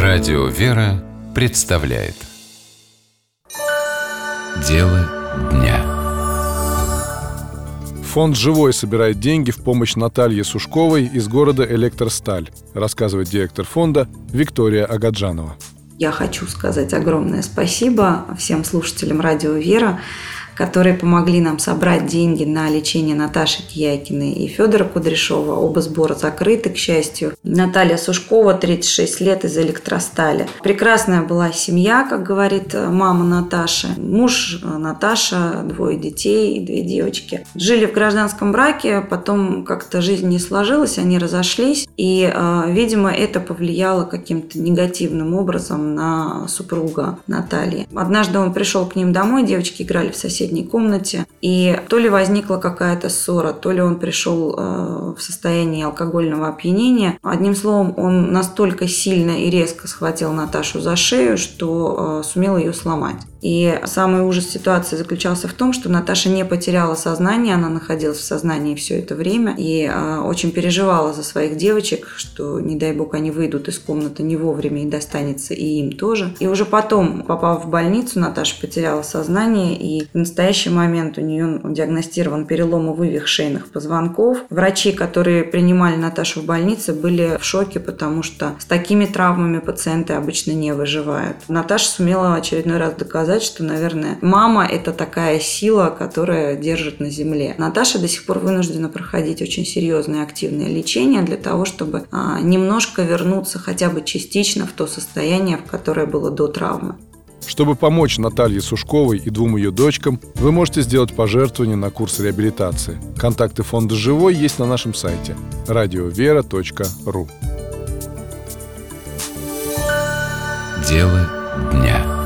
Радио «Вера» представляет Дело дня. Фонд «Живой» собирает деньги в помощь Наталье Сушковой из города Электросталь, рассказывает директор фонда Виктория Агаджанова. Я хочу сказать огромное спасибо всем слушателям радио «Вера», которые помогли нам собрать деньги на лечение Наташи Киякиной и Федора Кудряшова. Оба сбора закрыты, к счастью. Наталья Сушкова, 36 лет, из Электростали. Прекрасная была семья, как говорит мама Наташи. Муж Наташа, 2 детей, 2 девочки. Жили в гражданском браке, потом как-то жизнь не сложилась, они разошлись. И, видимо, это повлияло каким-то негативным образом на супруга Натальи. Однажды он пришел к ним домой, девочки играли в соседней комнате, и то ли возникла какая-то ссора, то ли он пришел в состоянии алкогольного опьянения. Одним словом, он настолько сильно и резко схватил Наташу за шею, что сумел ее сломать. И самый ужас ситуации заключался в том, что Наташа не потеряла сознание, она находилась в сознании все это время и очень переживала за своих девочек, что, не дай бог, они выйдут из комнаты не вовремя и достанется и им тоже. И уже потом, попав в больницу, Наташа потеряла сознание, и в настоящий момент у нее диагностирован перелом и вывих шейных позвонков. Врачи, которые принимали Наташу в больнице, были в шоке, потому что с такими травмами пациенты обычно не выживают. Наташа сумела очередной раз доказать, что, наверное, мама – это такая сила, которая держит на земле. Наташа до сих пор вынуждена проходить очень серьезное активное лечение для того, чтобы немножко вернуться хотя бы частично в то состояние, в которое было до травмы. Чтобы помочь Наталье Сушковой и 2 ее дочкам, вы можете сделать пожертвование на курс реабилитации. Контакты фонда «Живой» есть на нашем сайте radiovera.ru. Дело дня.